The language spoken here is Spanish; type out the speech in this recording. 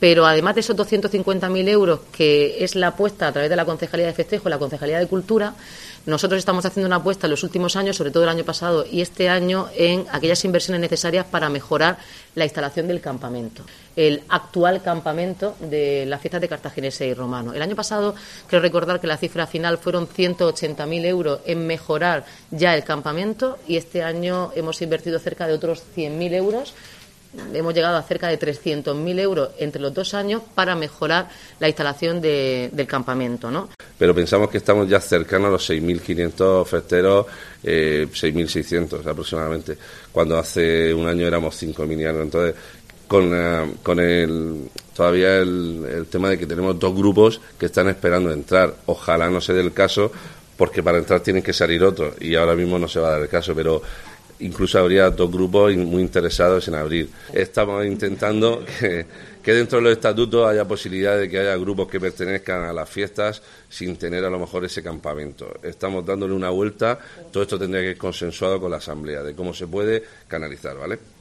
Pero además de esos 250.000 euros, que es la apuesta a través de la Concejalía de Festejo, la Concejalía de Cultura, nosotros estamos haciendo una apuesta en los últimos años, sobre todo el año pasado y este año, en aquellas inversiones necesarias para mejorar la instalación del campamento, el actual campamento de las fiestas de Cartaginense y Romano. El año pasado, creo recordar que la cifra final fueron 180.000 euros en mejorar ya el campamento, y este año hemos invertido cerca de otros 100.000 euros. Hemos llegado a cerca de 300.000 euros entre los 2 años para mejorar la instalación del campamento, ¿no? Pero pensamos que estamos ya cercanos a los 6.500 festeros, 6.600 aproximadamente, cuando hace un año éramos 5.000 y algo. Entonces, con todavía el tema de que tenemos 2 grupos que están esperando entrar. Ojalá no se dé el caso, porque para entrar tienen que salir otros, y ahora mismo no se va a dar el caso, pero incluso habría 2 grupos muy interesados en abrir. Estamos intentando que dentro de los estatutos haya posibilidad de que haya grupos que pertenezcan a las fiestas sin tener a lo mejor ese campamento. Estamos dándole una vuelta. Todo esto tendría que ir consensuado con la Asamblea de cómo se puede canalizar, ¿vale?